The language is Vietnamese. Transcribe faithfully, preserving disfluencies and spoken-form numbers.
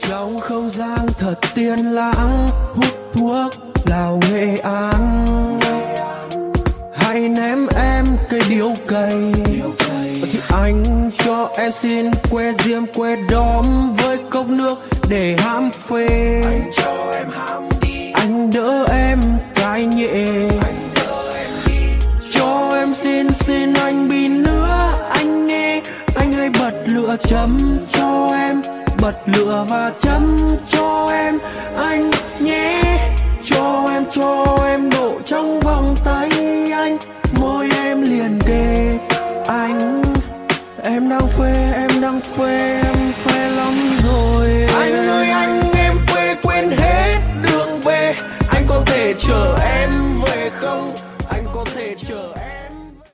Trong không gian thật tiên lãng, hút thuốc lào Nghệ An. Hãy ném em cây điếu cày, thì anh cho em xin que diêm que đóm với cốc nước để hãm phê. Anh cho em hãm đi, anh đỡ em cái nhẹ. Anh đỡ em đi, cho em xin xin anh bình nữa. Anh nghe, anh hãy bật lửa chấm cho em, bật lửa và chấm cho em anh nhé. Cho em, cho em độ trong vòng tay anh, môi em liền kề.